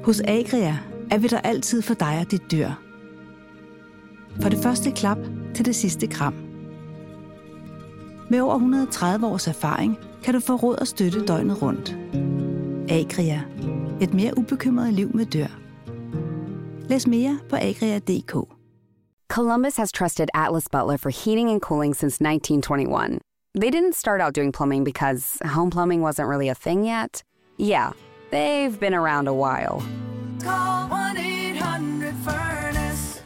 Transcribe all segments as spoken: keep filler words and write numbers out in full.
Hos Agria er vi der altid for dig og dit dyr. For det første klap til det sidste kram. Med over et hundrede og tredive års erfaring kan du få råd og støtte døgnet rundt. Agria. Et mere ubekymret liv med dyr. Læs mere på agria punktum d k. Columbus has trusted Atlas Butler for heating and cooling since nineteen twenty-one. They didn't start out doing plumbing because home plumbing wasn't really a thing yet. Yeah, they've been around a while. Call one eight hundred furnace.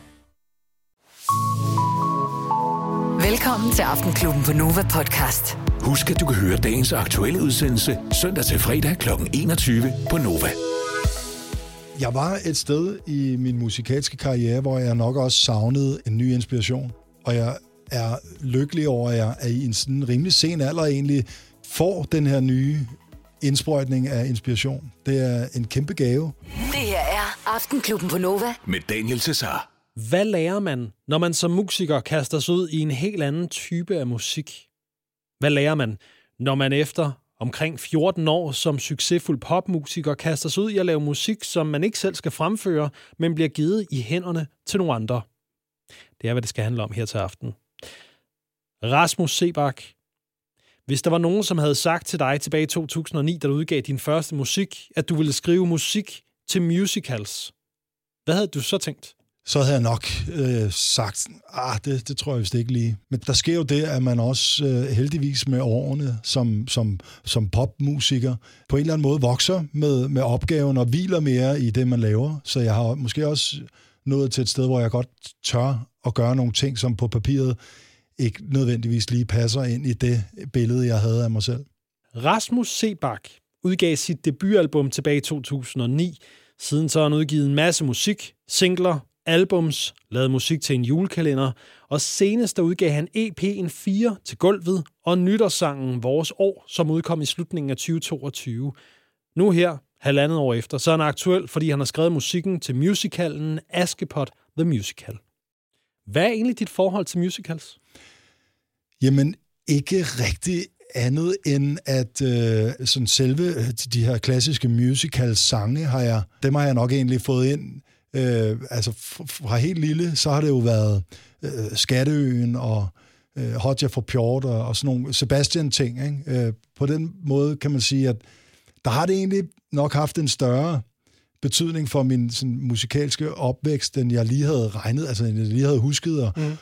Velkommen til Aftenklubben på Nova Podcast. Husk, at du kan høre dagens aktuelle udsendelse søndag til fredag klokken enogtyve på Nova. Jeg var et sted i min musikalske karriere, hvor jeg nok også savnede en ny inspiration. Og jeg er lykkelig over, at jeg er i en sådan rimelig sen alder egentlig får den her nye indsprøjtning af inspiration. Det er en kæmpe gave. Det her er Aftenklubben på Nova. Med Daniel Cesar. Hvad lærer man, når man som musiker kaster sig ud i en helt anden type af musik? Hvad lærer man, når man efter omkring fjorten år som succesfuld popmusiker kaster sig ud i at lave musik, som man ikke selv skal fremføre, men bliver givet i hænderne til nogle andre? Det er, hvad det skal handle om her til aften. Rasmus Seebach. Hvis der var nogen, som havde sagt til dig tilbage i to tusind og ni, da du udgav din første musik, at du ville skrive musik til musicals, hvad havde du så tænkt? Så havde jeg nok øh, sagt, ah, det, det tror jeg vist ikke lige. Men der sker jo det, at man også øh, heldigvis med årene som, som, som popmusiker på en eller anden måde vokser med, med opgaven og hviler mere i det, man laver. Så jeg har måske også nået til et sted, hvor jeg godt tør at gøre nogle ting, som på papiret ikke nødvendigvis lige passer ind i det billede, jeg havde af mig selv. Rasmus Seebach udgav sit debutalbum tilbage i to tusind og ni. Siden så har han udgivet en masse musik, singler, albums, lavet musik til en julekalender, og senest der udgav han E P'en fire til gulvet og nytårssangen Vores År, som udkom i slutningen af tyve toogtyve. Nu her, halvandet år efter, så er han aktuel, fordi han har skrevet musikken til musicalen Askepot The Musical. Hvad er egentlig dit forhold til musicals? Jamen, ikke rigtig andet end at øh, sådan selve de her klassiske musical-sange, har jeg, dem har jeg nok egentlig fået ind. Øh, altså fra helt lille, så har det jo været øh, Skatteøen og øh, Hodja for Pjort og, og sådan nogle Sebastian-ting. Ikke? Øh, på den måde kan man sige, at der har det egentlig nok haft en større betydning for min sådan, musikalske opvækst, end jeg lige havde regnet, altså end jeg lige havde husket. Og, mm. øh,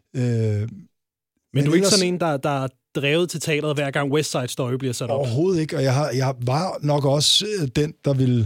men, men du er ikke sådan en, der, der er drevet til teateret, hver gang West Side Story bliver sat op? Overhovedet ikke, og jeg, har, jeg var nok også den, der ville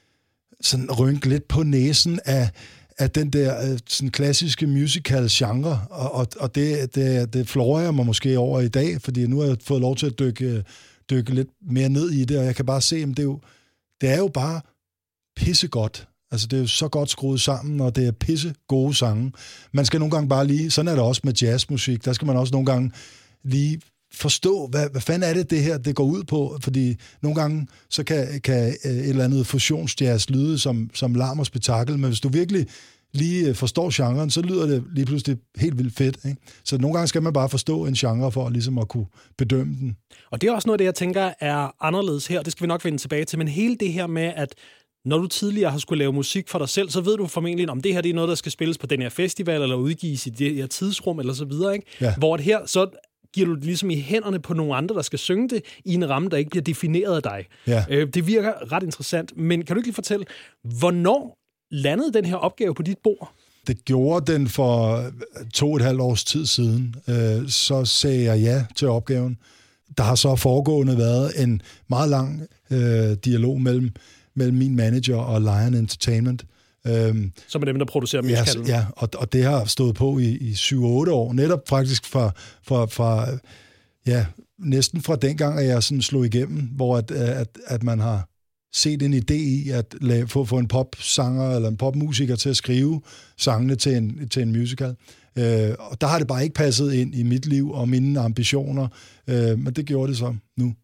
sådan rynke lidt på næsen af, af den der sådan klassiske musical-genre, og, og, og det, det, det florer jeg mig måske over i dag, fordi nu har jeg fået lov til at dykke, dykke lidt mere ned i det, og jeg kan bare se, at det er jo, det er jo bare pissegodt. Altså, det er jo så godt skruet sammen, og det er pisse gode sange. Man skal nogle gange bare lige, sådan er det også med jazzmusik, der skal man også nogle gange lige forstå, hvad, hvad fanden er det, det her, det går ud på, fordi nogle gange, så kan, kan et eller andet fusionsjazz lyde som, som larm og spektakel, men hvis du virkelig lige forstår genren, så lyder det lige pludselig helt vildt fedt. Ikke? Så nogle gange skal man bare forstå en genre for ligesom at kunne bedømme den. Og det er også noget, det jeg tænker er anderledes her, det skal vi nok vende tilbage til, men hele det her med, at når du tidligere har skulle lave musik for dig selv, så ved du formentlig, om det her det er noget, der skal spilles på den her festival, eller udgives i det her tidsrum, eller så videre. Ikke? Ja. Hvor det her, så giver du det ligesom i hænderne på nogle andre, der skal synge det, i en ramme, der ikke bliver defineret af dig. Ja. Øh, det virker ret interessant, men kan du ikke lige fortælle, hvornår landede den her opgave på dit bord? Det gjorde den for to og et halvt års tid siden. Øh, så sagde jeg ja til opgaven. Der har så foregående været en meget lang øh, dialog mellem, mellem min manager og Lion Entertainment. Øhm, Som er dem, der producerer musicalen. Ja, ja og, og det har stået på i, i syv otte år. Netop faktisk fra, fra, fra ja, næsten fra dengang, at jeg sådan slog igennem, hvor at, at, at man har set en idé i at lave, få, få en popsanger eller en popmusiker til at skrive sangene til en, til en musical. Øh, og der har det bare ikke passet ind i mit liv og mine ambitioner, øh, men det gjorde det så nu.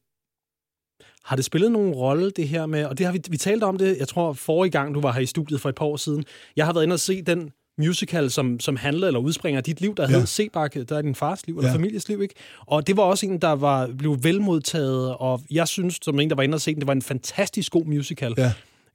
Har det spillet nogen rolle, det her med, og det har vi, vi talt om det, jeg tror forrige gang, du var her i studiet for et par år siden. Jeg har været inde og se den musical, som, som handler eller udspringer af dit liv, der ja. hed Seebach, der er din fars liv, eller ja. families liv, ikke? Og det var også en, der var, blev velmodtaget, og jeg synes, som en, der var inde og se den, det var en fantastisk god musical. Ja.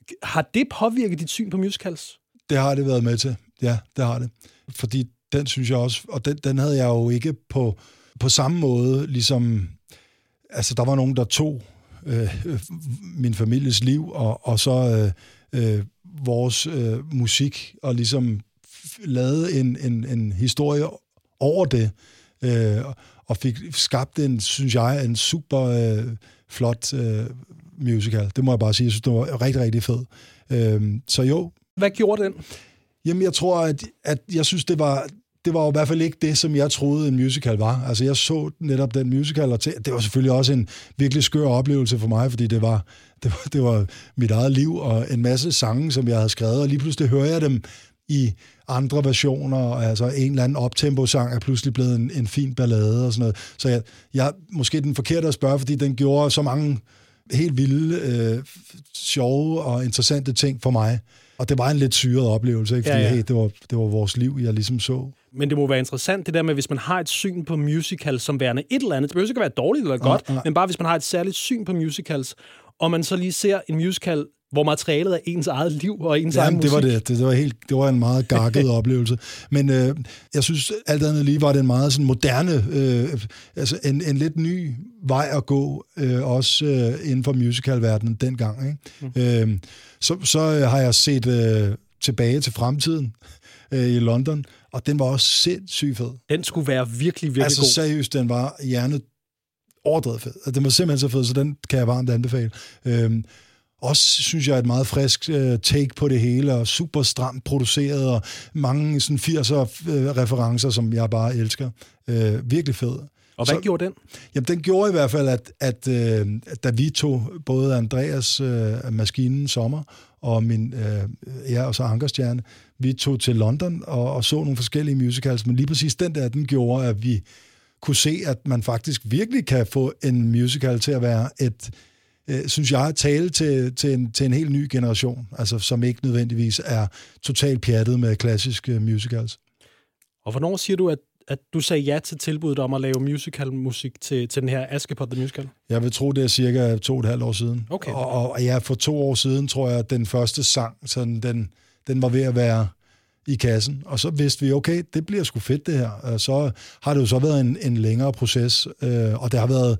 Har det påvirket dit syn på musicals? Det har det været med til. Ja, det har det. Fordi den synes jeg også, og den, den havde jeg jo ikke på, på samme måde, ligesom, altså der var nogen, der tog øh, min families liv, og, og så øh, øh, vores øh, musik, og ligesom lavede en, en, en historie over det, øh, og fik skabt en, synes jeg, en super øh, flot øh, musical. Det må jeg bare sige. Jeg synes, det var rigtig, rigtig fed. Øh, så jo. Hvad gjorde den? Jamen, jeg tror, at, at jeg synes, det var... Det var jo i hvert fald ikke det, som jeg troede, en musical var. Altså, jeg så netop den musical, og det var selvfølgelig også en virkelig skør oplevelse for mig, fordi det var, det var, det var mit eget liv, og en masse sange, som jeg havde skrevet, og lige pludselig hører jeg dem i andre versioner, altså en eller anden optempo-sang er pludselig blevet en, en fin ballade og sådan noget. Så jeg, jeg måske den forkerte at spørge, fordi den gjorde så mange helt vilde, øh, sjove og interessante ting for mig. Og det var en lidt syret oplevelse, ikke? Fordi ja, ja. Hey, det, var, det var vores liv, jeg ligesom så. Men det må være interessant, det der med, hvis man har et syn på musical som værende et eller andet, det behøver ikke være dårligt eller godt, ja, ja. Men bare hvis man har et særligt syn på musicals, og man så lige ser en musical, hvor materialet er ens eget liv og ens egen musik. Det var det. Det, det, var helt, det var en meget gakket oplevelse. Men øh, jeg synes, alt andet lige var det en meget sådan moderne, øh, altså en, en lidt ny vej at gå, øh, også øh, inden for musicalverdenen dengang. Ikke? Mm. Øh, så, så har jeg set øh, Tilbage til fremtiden øh, i London, og den var også sindssygt fed. Den skulle være virkelig, virkelig altså, god. Altså seriøst, den var hjernet overdrevet fed. Altså, den var simpelthen så fed, så den kan jeg varmt anbefale. Øh, Også, synes jeg, et meget frisk uh, take på det hele, og super stramt produceret, og mange sådan firser-referencer, uh, som jeg bare elsker. Uh, virkelig fed. Og hvad Så, gjorde den? Jamen, den gjorde i hvert fald, at, at uh, da vi tog, både Andreas uh, Maskinen Sommer, og min, uh, ja, og så Ankerstjerne, vi tog til London og, og så nogle forskellige musicals, men lige præcis den der, den gjorde, at vi kunne se, at man faktisk virkelig kan få en musical til at være et Øh, synes jeg, tale til, til, en, til en helt ny generation, altså som ikke nødvendigvis er totalt pjattet med klassiske musicals. Og hvornår siger du, at, at du sagde ja til tilbuddet om at lave musicalmusik til, til den her Askepot The Musical? Jeg vil tro, det er cirka to og et halvt år siden. Okay. Og, og ja, for to år siden, tror jeg, at den første sang, sådan, den, den var ved at være i kassen, og så vidste vi, okay, det bliver sgu fedt det her. Og så har det jo så været en, en længere proces, øh, og det har været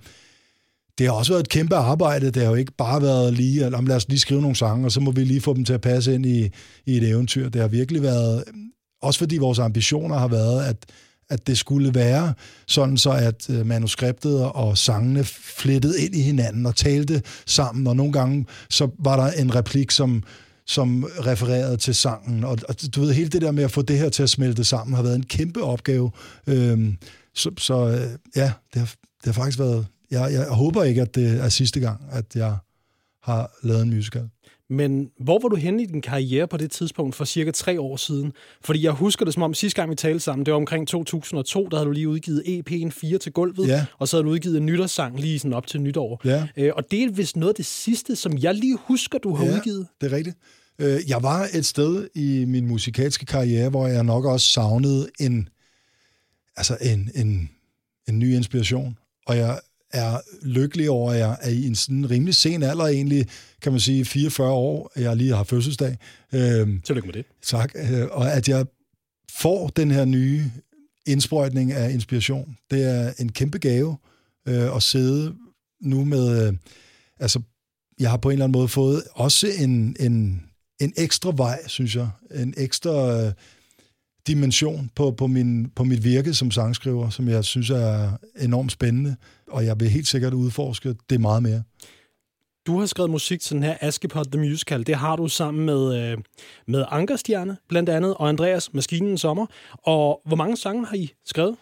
Det har også været et kæmpe arbejde. Det har jo ikke bare været lige, at lad os lige skrive nogle sange, og så må vi lige få dem til at passe ind i, i et eventyr. Det har virkelig været, også fordi vores ambitioner har været, at, at det skulle være sådan så, at manuskriptet og sangene flettede ind i hinanden og talte sammen, og nogle gange så var der en replik, som, som refererede til sangen. Og, og du ved, hele det der med at få det her til at smelte sammen har været en kæmpe opgave. Øhm, så så ja, det har, det har faktisk været... Jeg, jeg håber ikke, at det er sidste gang, at jeg har lavet en musical. Men hvor var du henne i din karriere på det tidspunkt for cirka tre år siden? Fordi jeg husker det som om sidste gang, vi talte sammen, det var omkring to tusind og to, der havde du lige udgivet E P'en fire til gulvet, ja. Og så havde du udgivet en nytårssang lige sådan op til nytår. Ja. Øh, og det er vist noget af det sidste, som jeg lige husker, du har ja, udgivet. Det er rigtigt. Jeg var et sted i min musikalske karriere, hvor jeg nok også savnede en, altså en, en, en ny inspiration. Og jeg er lykkelig over, at jeg er i en sådan rimelig sen alder, egentlig, kan man sige, fireogfyrre år, jeg lige har fødselsdag. Øhm, Tillykke med det. Tak. Øh, og at jeg får den her nye indsprøjtning af inspiration. Det er en kæmpe gave øh, at sidde nu med... Øh, altså, jeg har på en eller anden måde fået også en, en, en ekstra vej, synes jeg. En ekstra... Øh, dimension på, på, min, på mit virke som sangskriver, som jeg synes er enormt spændende, og jeg vil helt sikkert udforske det meget mere. Du har skrevet musik til den her Askepot The Musical. Det har du sammen med, med Ankerstjerne, blandt andet, og Andreas Maskinen Sommer. Og hvor mange sange har I skrevet?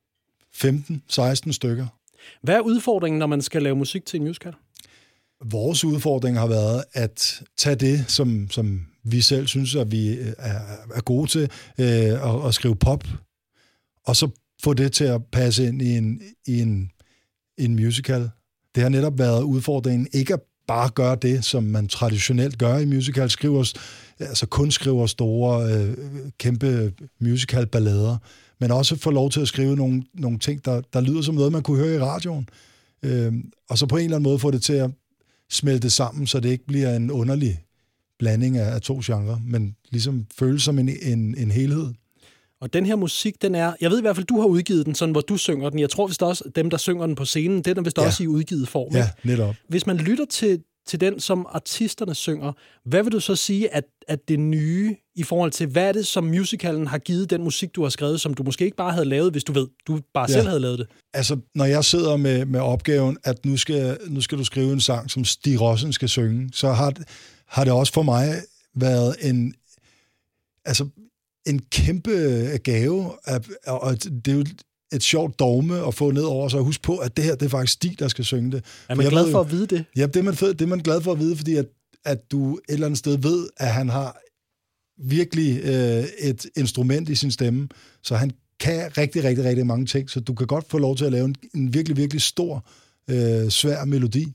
femten seksten stykker. Hvad er udfordringen, når man skal lave musik til en musical? Vores udfordring har været at tage det, som, som vi selv synes, at vi er, er gode til, øh, at, at skrive pop, og så få det til at passe ind i en, i en, en musical. Det har netop været udfordringen ikke at bare gøre det, som man traditionelt gør i musical, skriver, altså kun skriver store, øh, kæmpe musical-ballader, men også få lov til at skrive nogle, nogle ting, der, der lyder som noget, man kunne høre i radioen. Øh, og så på en eller anden måde få det til at smelte sammen, så det ikke bliver en underlig blanding af, af to genrer, men ligesom føles som en, en, en helhed. Og den her musik, den er... Jeg ved i hvert fald, du har udgivet den, sådan hvor du synger den. Jeg tror vist også, dem, der synger den på scenen, den er vist ja. også i udgivet form. Ja, netop. Hvis man lytter til, til den, som artisterne synger, hvad vil du så sige, at, at det nye i forhold til, hvad er det, som musicalen har givet den musik, du har skrevet, som du måske ikke bare havde lavet, hvis du ved, du bare ja. selv havde lavet det? Altså, når jeg sidder med, med opgaven, at nu skal, nu skal du skrive en sang, som Stig Rossen skal synge, så har, har det også for mig været en... Altså, en kæmpe gave, og det er jo et sjovt dogme at få ned over sig, og huske på, at det her, det er faktisk Stig, der skal synge det. Er man glad for at vide det? Ja, det er man, det er man glad for at vide, fordi at, at du et eller andet sted ved, at han har virkelig øh, et instrument i sin stemme, så han kan rigtig, rigtig, rigtig mange ting, så du kan godt få lov til at lave en, en virkelig, virkelig stor, øh, svær melodi.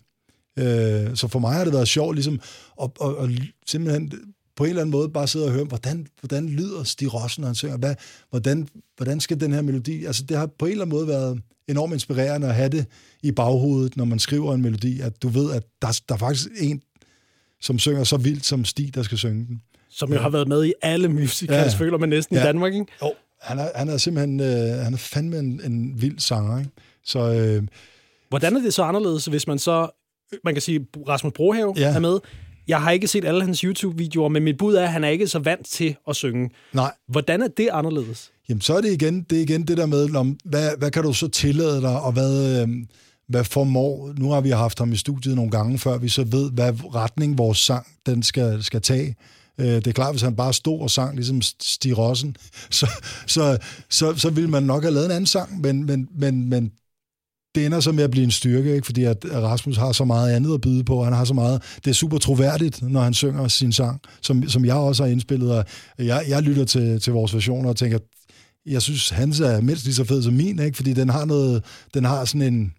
Øh, så for mig har det været sjovt, ligesom, at, at, at simpelthen på en eller anden måde bare sidde og høre, hvordan, hvordan lyder Stig Rossen, når han synger? Hvad, hvordan, hvordan skal den her melodi... Altså, det har på en eller anden måde været enormt inspirerende at have det i baghovedet, når man skriver en melodi, at du ved, at der, der er faktisk en, som synger så vildt som Stig, der skal synge den. Som jo ja. har været med i alle musicals, ja. føler man næsten ja. i Danmark, ikke? Jo, han er, han er simpelthen... Øh, han er fandme en, en vild sanger, ikke? Så... Øh, hvordan er det så anderledes, hvis man så... Man kan sige, Rasmus Brohave ja. er med... Jeg har ikke set alle hans YouTube-videoer, men mit bud er, at han er ikke så vant til at synge. Nej. Hvordan er det anderledes? Jamen, så er det igen det, er igen det der med, om, hvad, hvad kan du så tillade dig, og hvad, øh, hvad formår... Nu har vi haft ham i studiet nogle gange, før vi så ved, hvad retning vores sang den skal, skal tage. Øh, det er klart, hvis han bare stod og sang, ligesom Stig Rossen, så, så, så, så ville man nok have lavet en anden sang, men... men, men, men det ender så med at blive en styrke, ikke? Fordi at Rasmus har så meget andet at byde på. Han har så meget... Det er super troværdigt, når han synger sin sang, som, som jeg også har indspillet. Og jeg, jeg lytter til, til vores versioner og tænker, jeg synes, hans er mindst lige så fed som min, ikke? Fordi den har noget... Den har sådan en,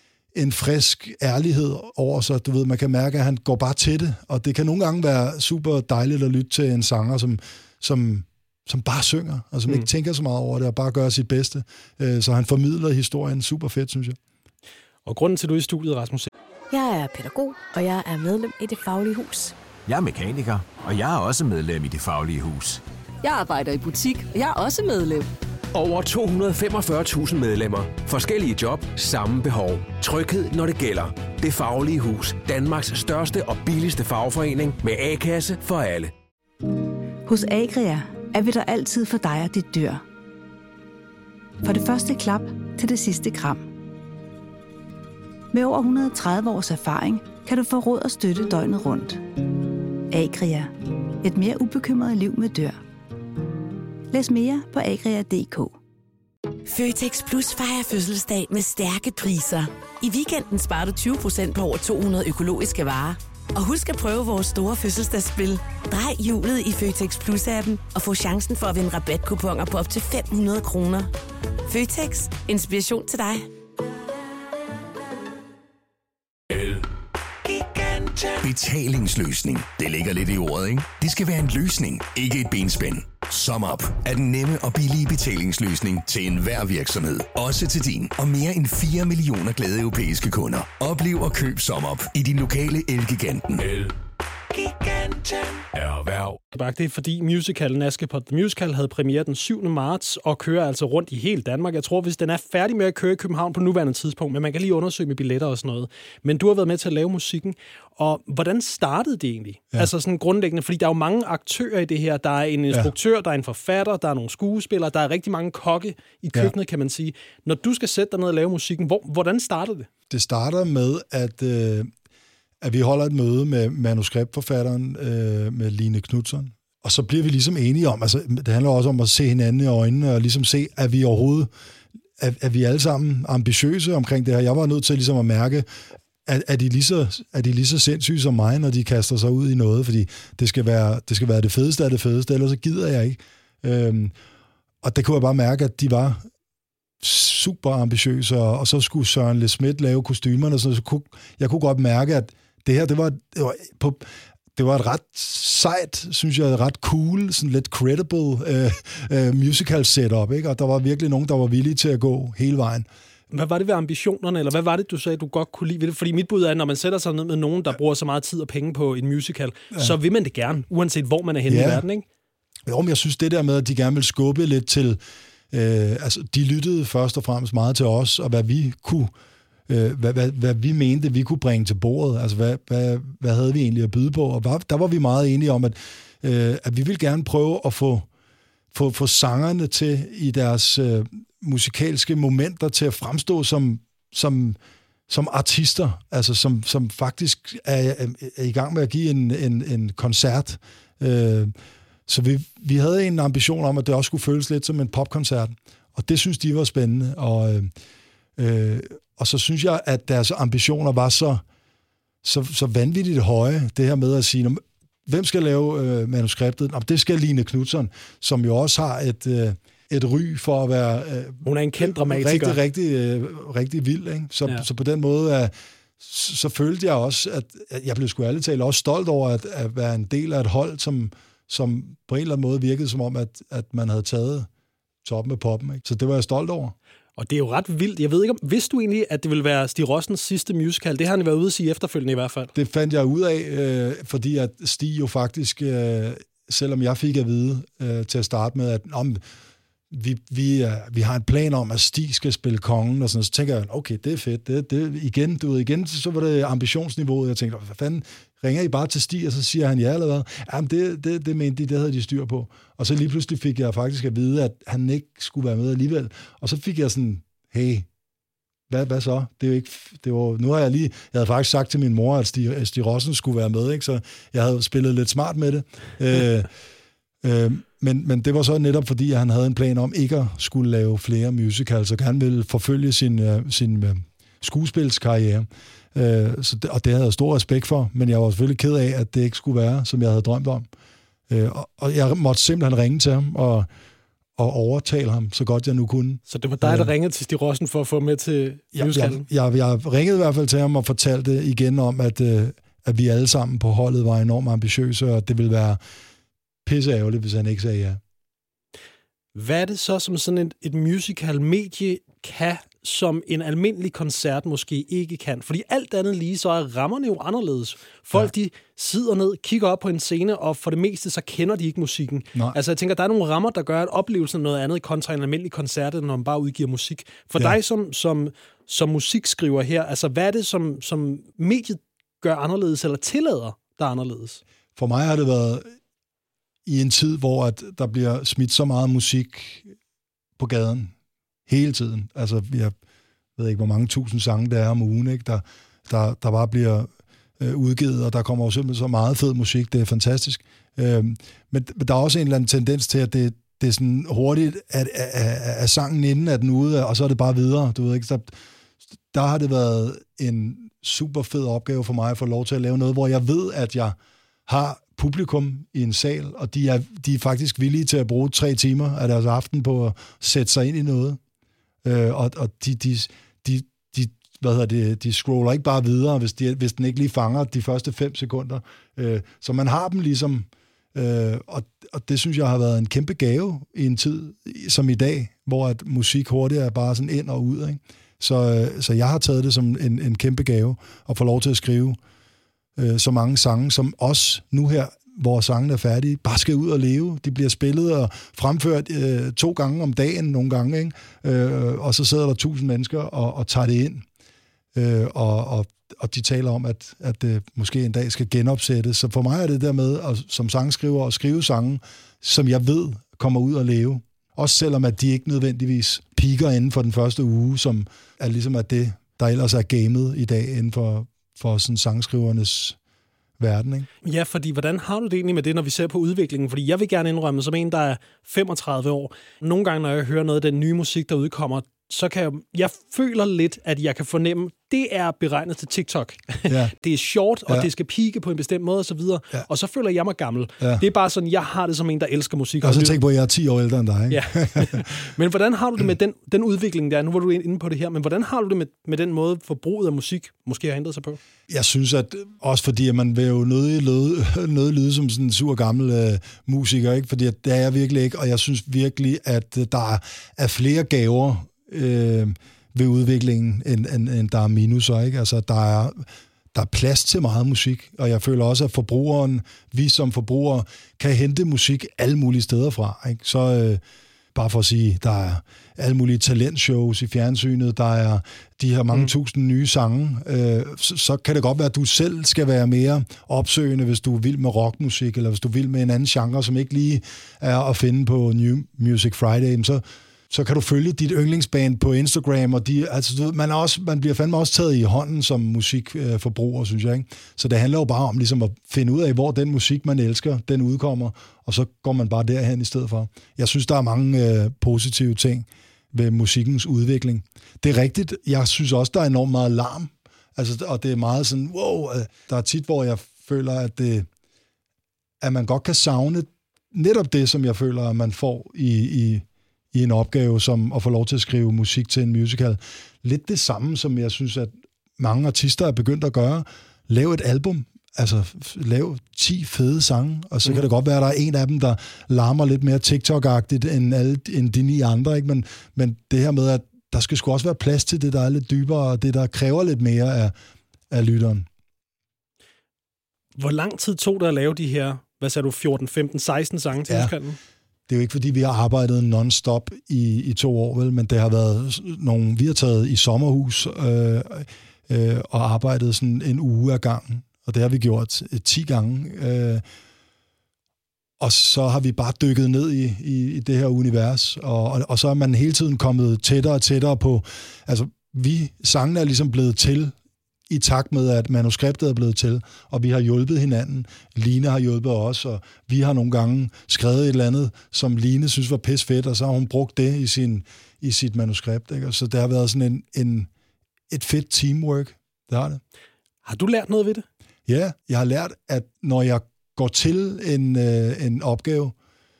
en frisk ærlighed over sig. Du ved, man kan mærke, at han går bare til det. Og det kan nogle gange være super dejligt at lytte til en sanger, som... som som bare synger, og som mm. ikke tænker så meget over det, og bare gør sit bedste. Så han formidler historien super fedt, synes jeg. Og grunden til, at du er i studiet, Rasmus? Jeg er pædagog, og jeg er medlem i Det Faglige Hus. Jeg er mekaniker, og jeg er også medlem i Det Faglige Hus. Jeg arbejder i butik, og jeg er også medlem. Over to hundrede og femogfyrre tusind medlemmer. Forskellige job, samme behov. Tryghed, når det gælder. Det Faglige Hus. Danmarks største og billigste fagforening med A-kasse for alle. Hos Agria er vi der altid for dig og dit dyr. For det første klap til det sidste kram. Med over et hundrede og tredive års erfaring kan du få råd og støtte døgnet rundt. Agria. Et mere ubekymret liv med dyr. Læs mere på agria punktum d k. Føtex Plus fejrer fødselsdag med stærke priser. I weekenden sparer du tyve procent på over to hundrede økologiske varer. Og husk at prøve vores store fødselsdagsspil. Drej hjulet i Føtex Plus-appen og få chancen for at vinde rabatkuponer på op til fem hundrede kroner. Føtex. Inspiration til dig. Betalingsløsning. Det ligger lidt i ordet, ikke? Det skal være en løsning, ikke et benspænd. SumUp er den nemme og billige betalingsløsning til enhver virksomhed. Også til din og mere end fire millioner glade europæiske kunder. Oplev og køb SumUp i din lokale Elgiganten. Elgiganten. Erhverv. Det er fordi musicalen Askepot The Musical havde premiere den syvende marts og kører altså rundt i hele Danmark. Jeg tror, hvis den er færdig med at køre i København på nuværende tidspunkt, men man kan lige undersøge med billetter og sådan noget. Men du har været med til at lave musikken, og hvordan startede det egentlig? Ja. Altså sådan grundlæggende, fordi der er jo mange aktører i det her. Der er en instruktør, ja. der er en forfatter, der er nogle skuespillere, der er rigtig mange kokke i køkkenet, ja. kan man sige. Når du skal sætte dig ned og lave musikken, hvor, hvordan starter det? Det starter med, at... Øh at vi holder et møde med manuskriptforfatteren, øh, med Line Knudsen, og så bliver vi ligesom enige om, altså det handler også om at se hinanden i øjnene, og ligesom se, at vi overhovedet, at, at vi alle sammen ambitiøse omkring det her. Jeg var nødt til ligesom at mærke, at, at, de lige så, at de lige så sindssyge som mig, når de kaster sig ud i noget, fordi det skal være det, skal være det fedeste af det fedeste, ellers så gider jeg ikke. Øhm, og det kunne jeg bare mærke, at de var super ambitiøse, og, og så skulle Søren Le Smidt lave kostymerne, så, så kunne, jeg kunne godt mærke, at det her, det var, det var, på, det var et ret sejt, synes jeg, et ret cool, sådan lidt credible uh, uh, musical setup, ikke? Og der var virkelig nogen, der var villige til at gå hele vejen. Hvad var det ved ambitionerne, eller hvad var det, du sagde, du godt kunne lide ved det? Fordi mit bud er, at når man sætter sig ned med nogen, der bruger så meget tid og penge på en musical, ja. så vil man det gerne, uanset hvor man er henne ja. i verden, ikke? Jo, men jeg synes det der med, at de gerne vil skubbe lidt til... Øh, altså, de lyttede først og fremmest meget til os, og hvad vi kunne... Øh, hvad, hvad, hvad vi mente, vi kunne bringe til bordet. Altså, hvad, hvad, hvad havde vi egentlig at byde på? Og var, der var vi meget enige om, at, øh, at vi ville gerne prøve at få, få, få sangerne til i deres øh, musikalske momenter til at fremstå som, som, som artister, altså som, som faktisk er, er, er i gang med at give en, en, en koncert. Øh, så vi, vi havde en ambition om, at det også skulle føles lidt som en popkoncert. Og det synes de var spændende. Og... Øh, øh, Og så synes jeg, at deres ambitioner var så, så, så vanvittigt høje, det her med at sige, hvem skal lave øh, manuskriptet? Nå, det skal Line Knutzon, som jo også har et, øh, et ry for at være... Øh, Hun er en kendt dramatiker. Rigtig, rigtig, øh, rigtig vild, ikke? Så, ja. så på den måde, øh, så, så følte jeg også, at, at jeg blev sgu ærligt talt også stolt over at, at være en del af et hold, som, som på en eller anden måde virkede som om, at, at man havde taget toppen af poppen, ikke? Så det var jeg stolt over. Og det er jo ret vildt. Jeg ved ikke, om vidste du egentlig, at det ville være Stig Rossens sidste musical? Det har han været ude at sige efterfølgende i hvert fald. Det fandt jeg ud af, øh, fordi at Stig jo faktisk, øh, selvom jeg fik at vide øh, til at starte med, at om, vi, vi, øh, vi har en plan om, at Stig skal spille kongen, og sådan, så tænker jeg, okay, det er fedt. Det, det, igen, du ved, igen, så var det ambitionsniveauet. Jeg tænkte, hvad fanden, ringer I bare til Stig, og så siger han ja eller hvad? Jamen, det, det, det mente de, det havde de styr på. Og så lige pludselig fik jeg faktisk at vide, at han ikke skulle være med alligevel. Og så fik jeg sådan, hey, hvad, hvad så? Det er jo ikke, det var, nu har jeg lige, jeg havde faktisk sagt til min mor, at Stig, Stig Rossen skulle være med, ikke? Så jeg havde spillet lidt smart med det. øh, øh, men, men det var så netop fordi, at han havde en plan om ikke at skulle lave flere musicals, og gerne ville forfølge sin, uh, sin uh, skuespilskarriere. Uh, så det, og det havde jeg stor respekt for, men jeg var selvfølgelig ked af, at det ikke skulle være, som jeg havde drømt om. Uh, og, og jeg måtte simpelthen ringe til ham, og og overtale ham, så godt jeg nu kunne. Så det var dig, der ringede til Stig Rossen for at få med til musicalen? Jeg, jeg, jeg ringede i hvert fald til ham og fortalte igen om, at, at vi alle sammen på holdet var enormt ambitiøse, og det ville være pisseærgerligt, hvis han ikke sagde ja. Hvad er det så, som sådan et, et musical-medie kan, som en almindelig koncert måske ikke kan? Fordi alt andet lige, så er rammerne jo anderledes. Folk, ja. de sidder ned, kigger op på en scene, og for det meste, så kender de ikke musikken. Nej. Altså, jeg tænker, der er nogle rammer, der gør, at oplevelsen er noget andet kontra en almindelig koncert, når man bare udgiver musik. For ja. dig som, som, som musikskriver her, altså, hvad er det, som, som mediet gør anderledes, eller tillader, der er anderledes? For mig har det været i en tid, hvor at der bliver smidt så meget musik på gaden hele tiden. Altså, jeg ved ikke, hvor mange tusind sange der er om ugen, ikke? Der, der, der bare bliver øh, udgivet, og der kommer jo simpelthen så meget fed musik. Det er fantastisk. Øh, men, men der er også en eller anden tendens til, at det, det er sådan hurtigt, at, at, at, at sangen inden er den ude, og så er det bare videre. Du ved ikke, der, der har det været en super fed opgave for mig at få lov til at lave noget, hvor jeg ved, at jeg har publikum i en sal, og de er, de er faktisk villige til at bruge tre timer af deres aften på at sætte sig ind i noget. Øh, og og de, de, de, de, hvad hedder det, de scroller ikke bare videre, hvis, de, hvis den ikke lige fanger de første fem sekunder. Øh, så man har dem ligesom, øh, og, og det synes jeg har været en kæmpe gave i en tid som i dag, hvor at musik hurtigt er bare sådan ind og ud. Ikke? Så, så jeg har taget det som en, en kæmpe gave, at få lov til at skrive øh, så mange sange, som også nu her, hvor sangene er færdige, bare skal ud og leve. De bliver spillet og fremført øh, to gange om dagen, nogle gange, ikke? Øh, og så sidder der tusind mennesker og, og tager det ind. Øh, og, og, og de taler om, at, at det måske en dag skal genopsættes. Så for mig er det der med, at, som sangskriver, at skrive sange, som jeg ved kommer ud og leve. Også selvom at de ikke nødvendigvis piker inden for den første uge, som er ligesom at det, der ellers er gamet i dag inden for, for sådan sangskrivernes verden, ikke? Ja, fordi hvordan har du det egentlig med det, når vi ser på udviklingen? Fordi jeg vil gerne indrømme, som en, der er femogtredive år, nogle gange, når jeg hører noget af den nye musik, der udkommer, så kan jeg, jeg føler lidt, at jeg kan fornemme, det er beregnet til TikTok. Ja. Det er short, og ja. det skal pike på en bestemt måde, og så videre. Ja. Og så føler jeg mig gammel. Ja. Det er bare sådan, jeg har det som en, der elsker musik. Og så tænk på, at jeg er ti år ældre end dig, ikke? Ja. Men hvordan har du det med den, den udvikling der? Nu var du inde på det her, men hvordan har du det med, med den måde, forbruget af musik måske har ændret sig på? Jeg synes, at også fordi, at man vil jo nødig lyde, nødig lyde som sådan en sur gammel øh, musiker, ikke? Fordi det er jeg virkelig ikke, og jeg synes virkelig, at øh, der er flere gaver, øh, ved udviklingen, end, end, end der er minuser, ikke? Altså, der er, der er plads til meget musik, og jeg føler også, at forbrugeren, vi som forbrugere, kan hente musik alle mulige steder fra, ikke? Så øh, bare for at sige, der er alle mulige talentshows i fjernsynet, der er de her mange mm. tusind nye sange, øh, så, så kan det godt være, at du selv skal være mere opsøgende, hvis du er vild med rockmusik, eller hvis du er vild med en anden genre, som ikke lige er at finde på New Music Friday, så så kan du følge dit yndlingsband på Instagram, og de, altså, man, er også, man bliver fandme også taget i hånden som musikforbruger, synes jeg, ikke? Så det handler jo bare om ligesom at finde ud af, hvor den musik, man elsker, den udkommer, og så går man bare derhen i stedet for. Jeg synes, der er mange øh, positive ting ved musikkens udvikling. Det er rigtigt. Jeg synes også, der er enormt meget larm, altså, og det er meget sådan, wow, øh, der er tit, hvor jeg føler, at, det, at man godt kan savne netop det, som jeg føler, at man får i... i i en opgave som at få lov til at skrive musik til en musical. Lidt det samme, som jeg synes, at mange artister er begyndt at gøre. Lav et album, altså lav ti fede sange, og så mm. kan det godt være, at der er en af dem, der larmer lidt mere TikTok-agtigt end, alle, end de ni andre, ikke? Men, men det her med, at der skal sgu også være plads til det, der er lidt dybere, og det, der kræver lidt mere af, af lytteren. Hvor lang tid tog det at lave de her, hvad sagde du, fjorten, femten, seksten sange til musicalen? Det er jo ikke, fordi vi har arbejdet non-stop i, i to år, vel, men det har været nogle, vi har taget i sommerhus øh, øh, og arbejdet sådan en uge ad gangen, og det har vi gjort øh, ti gange. Øh, og så har vi bare dykket ned i, i, i det her univers, og, og, og så er man hele tiden kommet tættere og tættere på, altså vi, sangene er ligesom blevet til, i takt med, at manuskriptet er blevet til, og vi har hjulpet hinanden. Line har hjulpet os, og vi har nogle gange skrevet et eller andet, som Line synes var pis fedt, og så har hun brugt det i, sin, i sit manuskript. Ikke? Så det har været sådan en, en, et fedt teamwork. Det har det. Har du lært noget ved det? Ja, jeg har lært, at når jeg går til en, øh, en opgave,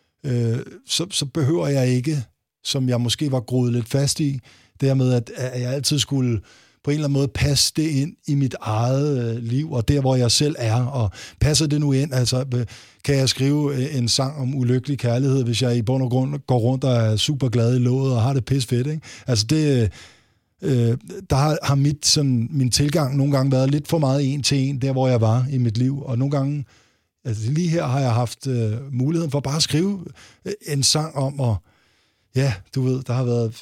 øh, så, så behøver jeg ikke, som jeg måske var groet lidt fast i, det her med, at, at jeg altid skulle på en eller anden måde passe det ind i mit eget øh, liv, og der, hvor jeg selv er, og passer det nu ind, altså kan jeg skrive øh, en sang om ulykkelig kærlighed, hvis jeg i bund og grund går rundt og er super glad i låget, og har det pis fedt, ikke? Altså det, øh, der har, har mit, sådan, min tilgang nogle gange været lidt for meget en til en, der hvor jeg var i mit liv, og nogle gange, altså lige her har jeg haft øh, muligheden for bare at skrive øh, en sang om at ja, du ved, der har været,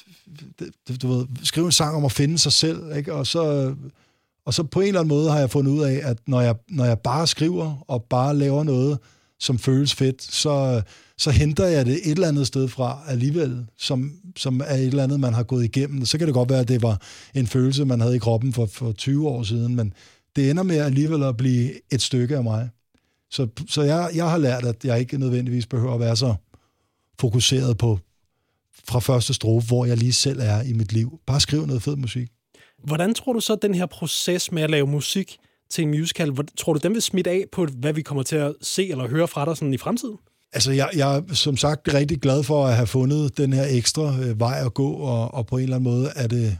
du ved, skrive en sang om at finde sig selv, ikke? Og så, og så på en eller anden måde har jeg fundet ud af, at når jeg, når jeg bare skriver og bare laver noget, som føles fedt, så, så henter jeg det et eller andet sted fra alligevel, som, som er et eller andet, man har gået igennem. Så kan det godt være, at det var en følelse, man havde i kroppen for, for tyve år siden, men det ender med alligevel at blive et stykke af mig. Så, så jeg, jeg har lært, at jeg ikke nødvendigvis behøver at være så fokuseret på fra første strofe, hvor jeg lige selv er i mit liv. Bare skriv noget fed musik. Hvordan tror du så, at den her proces med at lave musik til en musical, tror du, den vil smitte af på, hvad vi kommer til at se eller høre fra dig sådan i fremtiden? Altså, jeg, jeg er som sagt rigtig glad for at have fundet den her ekstra øh, vej at gå, og, og på en eller anden måde er det,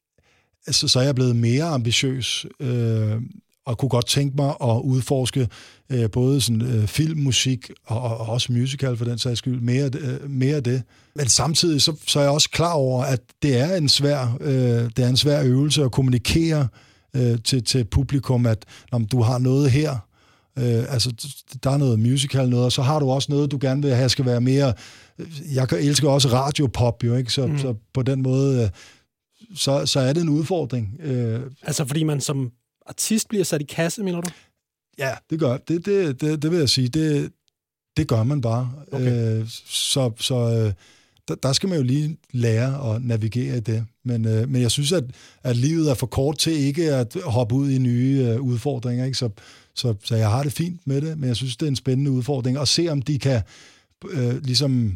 altså, så er jeg blevet mere ambitiøs, øh, og kunne godt tænke mig at udforske øh, både sådan, øh, film, musik og, og også musical for den sags skyld, mere, øh, mere af det. Men samtidig så, så er jeg også klar over, at det er en svær, øh, det er en svær øvelse at kommunikere øh, til, til publikum, at om du har noget her, øh, altså der er noget musical noget, og så har du også noget, du gerne vil have, skal være mere, jeg elsker også radiopop jo, ikke? Så, mm. så på den måde, øh, så, så er det en udfordring. Øh, altså fordi man som artist bliver sat i kasse, mener du? Ja, det gør det. Det, det, det vil jeg sige. Det, det gør man bare. Okay. Øh, så så øh, der, der skal man jo lige lære at navigere i det. Men, øh, men jeg synes, at, at livet er for kort til ikke at hoppe ud i nye øh, udfordringer. Ikke? Så, så, så jeg har det fint med det, men jeg synes, det er en spændende udfordring. Og se, om de kan øh, ligesom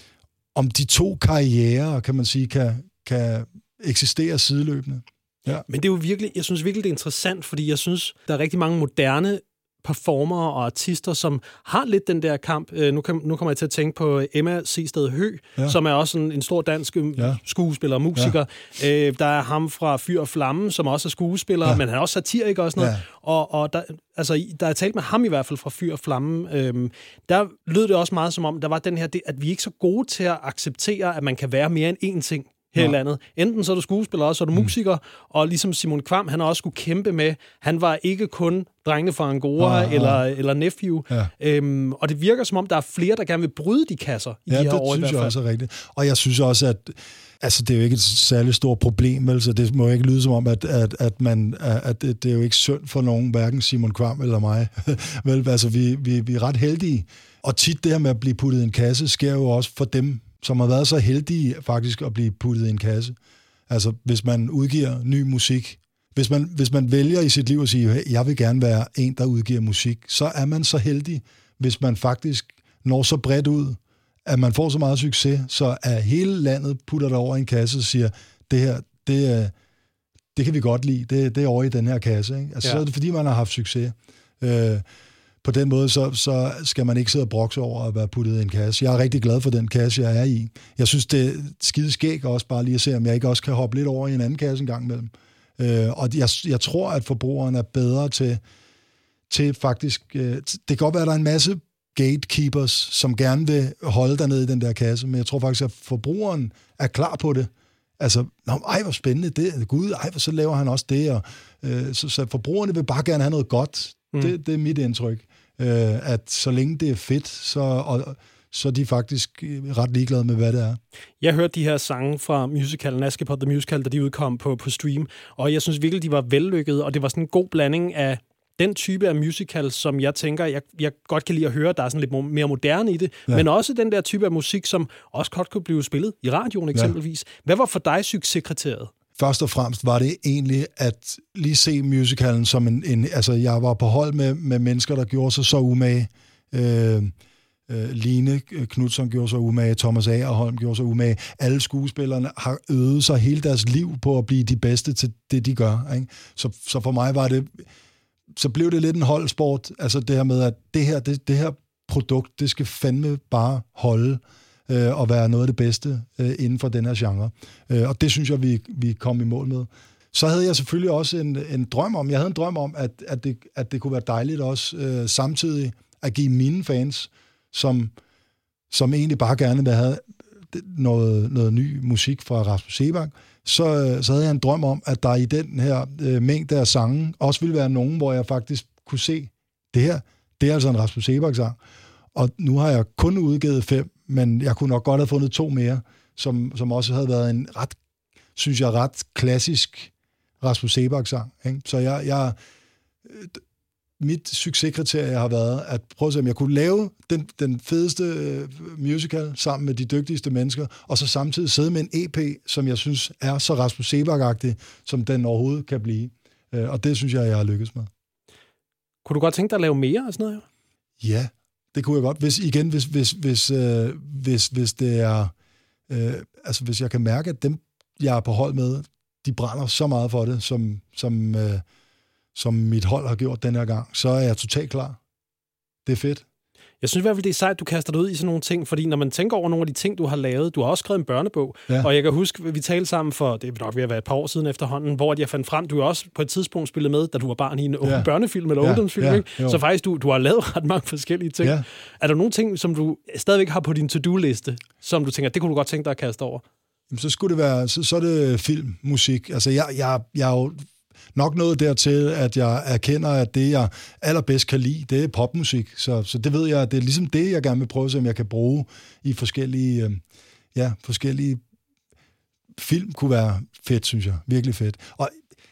om de to karrierer, kan man sige, kan, kan eksistere sideløbende. Ja. Men det er jo virkelig, jeg synes virkelig, det er interessant, fordi jeg synes, der er rigtig mange moderne performere og artister, som har lidt den der kamp. Nu, kan, nu kommer jeg til at tænke på Emma Seested Høgh, ja. Som er også en, en stor dansk ja. skuespiller og musiker. Ja. Øh, der er ham fra Fyr og Flamme, som også er skuespiller, ja. Men han er også satiriker og sådan noget. Ja. Og, og der, altså, der er talt med ham i hvert fald fra Fyr og Flamme. Øhm, der lød det også meget som om, der var den her, at vi er ikke så gode til at acceptere, at man kan være mere end én ting. her i landet. Enten så er du skuespiller, og så er du musiker, mm. og ligesom Simon Kvam, han har også skulle kæmpe med, han var ikke kun drengene fra Angora ah, eller, ah. eller Nephew, ja. øhm, og det virker som om, der er flere, der gerne vil bryde de kasser i ja, de her år i hvert fald. Ja, det synes jeg også er rigtigt. Og jeg synes også, at altså, det er jo ikke et særligt stort problem, vel? Så det må ikke lyde som om, at, at, at, man, at det, det er jo ikke synd for nogen, hverken Simon Kvam eller mig. vel, altså, vi, vi, vi er ret heldige. Og tit det her med at blive puttet i en kasse, sker jo også for dem, som har været så heldige faktisk at blive puttet i en kasse. Altså, hvis man udgiver ny musik, hvis man, hvis man vælger i sit liv at sige, hey, jeg vil gerne være en, der udgiver musik, så er man så heldig, hvis man faktisk når så bredt ud, at man får så meget succes, så at hele landet putter der over i en kasse og siger, det her, det, det kan vi godt lide, det, det er over i den her kasse. Ikke? Altså, ja. Så er det, fordi man har haft succes. Øh, på den måde, så, så skal man ikke sidde og brokse over at være puttet i en kasse. Jeg er rigtig glad for den kasse, jeg er i. Jeg synes, det er skide skæg også bare lige at se, om jeg ikke også kan hoppe lidt over i en anden kasse en gang imellem. Øh, og jeg, jeg tror, at forbrugeren er bedre til, til faktisk... Øh, det kan godt være, at der er en masse gatekeepers, som gerne vil holde dig ned i den der kasse, men jeg tror faktisk, at forbrugeren er klar på det. Altså, ej, hvor spændende det. Gud, ej, så laver han også det. Og, øh, så, så forbrugerne vil bare gerne have noget godt. Mm. Det, det er mit indtryk. Øh, at så længe det er fedt, så, og, så er de faktisk ret ligeglade med, hvad det er. Jeg hørte de her sange fra musicalen Askepot The Musical, da de udkom på, på stream, og jeg synes virkelig, de var vellykkede, og det var sådan en god blanding af den type af musical, som jeg tænker, jeg, jeg godt kan lide at høre, der er sådan lidt mere moderne i det, ja. Men også den der type af musik, som også godt kunne blive spillet i radioen eksempelvis. Ja. Hvad var for dig succeskriteriet? Først og fremmest var det egentlig at lige se musicalen som en... en altså, jeg var på hold med, med mennesker, der gjorde sig så umage. Øh, øh, Line Knudsen gjorde sig umage, Thomas Agerholm gjorde sig umage. Alle skuespillerne har øvet sig hele deres liv på at blive de bedste til det, de gør. Ikke? Så, så for mig var det... Så blev det lidt en holdsport. Altså det her med, at det her, det, det her produkt, det skal fandme bare holde øh, og være noget af det bedste øh, inden for den her genre. Øh, og det synes jeg, vi, vi kom i mål med. Så havde jeg selvfølgelig også en, en drøm om, jeg havde en drøm om, at, at, det, at det kunne være dejligt også øh, samtidig at give mine fans, som, som egentlig bare gerne vil have noget, noget ny musik fra Rasmus Seebach, så, så havde jeg en drøm om, at der i den her øh, mængde af sange også ville være nogen, hvor jeg faktisk kunne se, det her, det er altså en Rasmus Seebach-sang. Og nu har jeg kun udgivet fem, men jeg kunne nok godt have fundet to mere, som, som også havde været en ret, synes jeg, ret klassisk Rasmus Seebach-sang. Ikke? Så jeg, jeg, mit succeskriterie har været at prøve at se, om jeg kunne lave den, den fedeste musical sammen med de dygtigste mennesker, og så samtidig sidde med en E P, som jeg synes er så Rasmus Seebach-agtig, som den overhovedet kan blive. Og det synes jeg, jeg har lykkes med. Kunne du godt tænke dig at lave mere af sådan noget? Ja, det kunne jeg godt. Hvis, igen, hvis, hvis, hvis, øh, hvis, hvis det er... Øh, altså, hvis jeg kan mærke, at dem, jeg er på hold med, de brænder så meget for det, som, som, øh, som mit hold har gjort den her gang, så er jeg totalt klar. Det er fedt. Jeg synes i hvert fald, det er sejt, du kaster dig ud i sådan nogle ting, fordi når man tænker over nogle af de ting, du har lavet, du har også skrevet en børnebog, ja. Og jeg kan huske, vi talte sammen for, det er nok ved at være et par år siden efterhånden, hvor jeg fandt frem, du har også på et tidspunkt spillet med, da du var barn i en ja. børnefilm eller ja. ungdomsfilm, ja. Ikke? Så faktisk, du, du har lavet ret mange forskellige ting. Ja. Er der nogle ting, som du stadigvæk har på din to-do-liste, som du tænker, det kunne du godt tænke dig at kaste over? Jamen, så skulle det være, så, så er det film, musik. Altså, jeg, jeg, jeg er jo nok nået dertil, at jeg erkender, at det, jeg allerbedst kan lide, det er popmusik. Så, så det ved jeg, det er ligesom det, jeg gerne vil prøve, som jeg kan bruge i forskellige, øh, ja, forskellige film kunne være fedt, synes jeg. Virkelig fedt. Og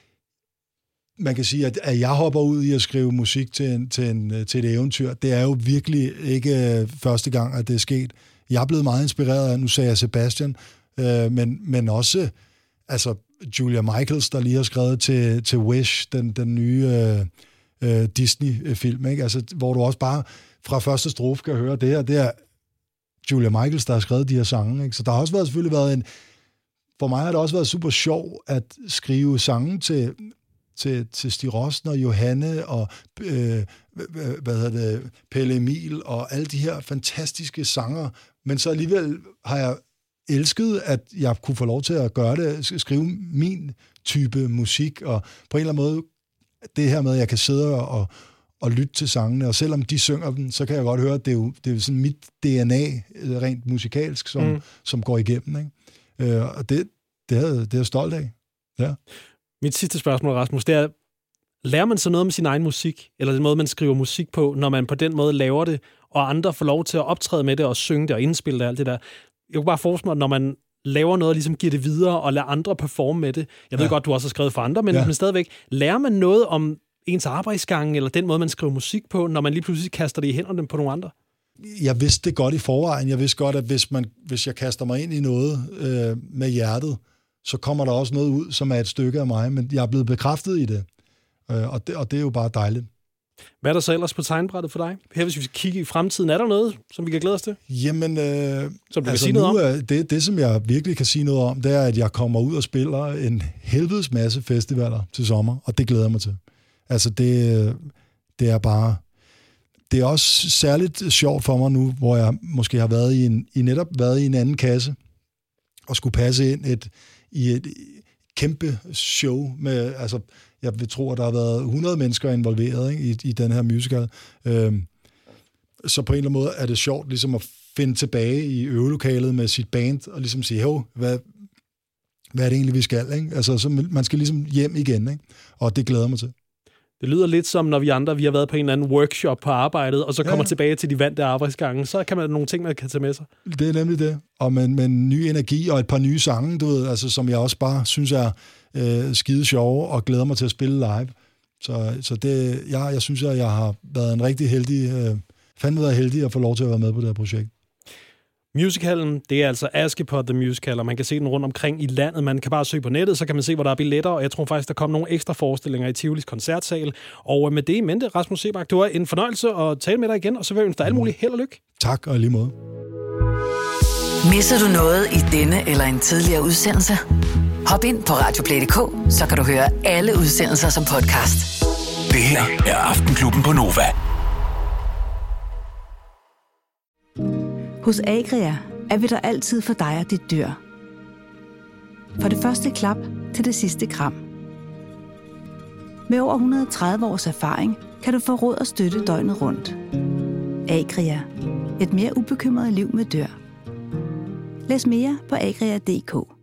man kan sige, at, at jeg hopper ud i at skrive musik til, en, til, en, til et eventyr. Det er jo virkelig ikke første gang, at det er sket. Jeg er blevet meget inspireret af, nu sagde jeg Sebastian, øh, men, men også altså Julia Michaels, der lige har skrevet til, til Wish, den, den nye øh, øh, Disney-film, ikke? Altså, hvor du også bare fra første strofe kan høre det her. Det er Julia Michaels, der har skrevet de her sange. Ikke? Så der har også været, selvfølgelig været en... For mig har det også været super sjov at skrive sange til, til, til Stig Rossen og Johanne og øh, hvad hedder det, Pelle Emil og alle de her fantastiske sanger. Men så alligevel har jeg elskede, at jeg kunne få lov til at gøre det, skrive min type musik, og på en eller anden måde, det her med, at jeg kan sidde og, og lytte til sangene, og selvom de synger dem, så kan jeg godt høre, at det er jo, det er jo sådan mit D N A, rent musikalsk, som, mm. som går igennem. Ikke? Øh, og det, det, er, det er jeg stolt af. Ja. Mit sidste spørgsmål, Rasmus, det er, lærer man så noget om sin egen musik, eller den måde, man skriver musik på, når man på den måde laver det, og andre får lov til at optræde med det, og synge det, og indspille det og alt det der? Jeg kunne bare forestille mig, når man laver noget, og ligesom giver det videre, og lader andre performe med det. Jeg ved ja. godt, du også har skrevet for andre, men, ja. men stadigvæk, lærer man noget om ens arbejdsgang, eller den måde, man skriver musik på, når man lige pludselig kaster det i hænderne på nogle andre? Jeg vidste det godt i forvejen. Jeg vidste godt, at hvis, man, hvis jeg kaster mig ind i noget øh, med hjertet, så kommer der også noget ud, som er et stykke af mig, men jeg er blevet bekræftet i det. Øh, og det. Og det er jo bare dejligt. Hvad er der så ellers på tegnbrættet for dig? Her, hvis vi kigger i fremtiden, er der noget, som vi kan glæde os til? Jamen, øh, som du altså kan sige noget om? Det, det, som jeg virkelig kan sige noget om, det er, at jeg kommer ud og spiller en helvedes masse festivaler til sommer, og det glæder jeg mig til. Altså, det, det er bare... Det er også særligt sjovt for mig nu, hvor jeg måske har været i, en, i netop været i en anden kasse, og skulle passe ind et, i et kæmpe show med... Altså, jeg vil tro, at der har været hundrede mennesker involveret, ikke, i, i den her musical. Øhm, så på en eller anden måde er det sjovt ligesom at finde tilbage i øvelokalet med sit band, og ligesom sige, hov, hvad, hvad er det egentlig, vi skal? Ikke? Altså, så man skal ligesom hjem igen, ikke? Og det glæder mig til. Det lyder lidt som, når vi andre vi har været på en eller anden workshop på arbejdet, og så kommer ja. tilbage til de vante arbejdsgange, så kan man nogle ting, man kan tage med sig. Det er nemlig det. Og med, med en ny energi og et par nye sange, du ved, altså, som jeg også bare synes er øh, skide sjove, og glæder mig til at spille live. Så, så det, jeg, jeg synes, at jeg har været en rigtig heldig, øh, fandme været heldig at få lov til at være med på det her projekt. Musicalen, det er altså Askepot The Musical, og man kan se den rundt omkring i landet. Man kan bare søge på nettet, så kan man se, hvor der er billetter, og jeg tror faktisk, der kommer nogle ekstra forestillinger i Tivolis koncertsal. Og med det i mente, Rasmus Seebach, det var en fornøjelse at tale med dig igen, og så vil jeg ønske dig alt muligt held og lykke. Tak, og i lige måde. Misser du noget i denne eller en tidligere udsendelse? Hop ind på radioplay punktum d k, så kan du høre alle udsendelser som podcast. Det her er Aftenklubben på Nova. Hos Agria er vi der altid for dig og dit dyr. For det første klap til det sidste kram. Med over et hundrede og tredive års erfaring kan du få råd og støtte døgnet rundt. Agria. Et mere ubekymret liv med dyr. Læs mere på agria punktum d k.